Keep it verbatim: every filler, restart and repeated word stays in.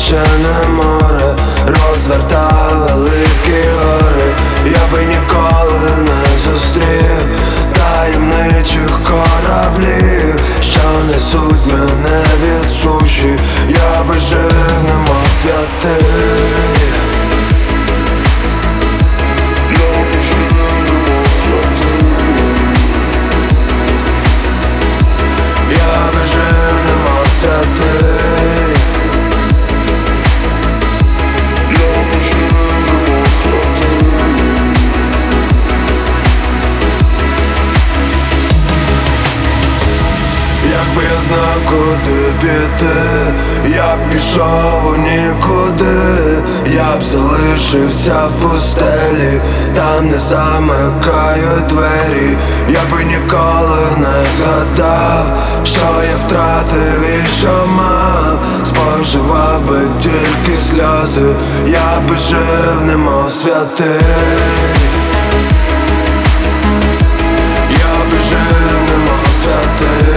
безкінчене море розвертав великі гори. Я би ніколи не зустрів таємничих кораблів, що несуть мене від суші. Я би жив, немов святий. Я би жив, немов святий. Якби я знав, куди піти, я б пішов у нікуди. Я б залишився в пустелі, там не замикають двері. Я би ніколи не згадав, що я втратив і що мав. Споживав би тільки сльози. Я би жив, немов святий. Я би жив, немов святий.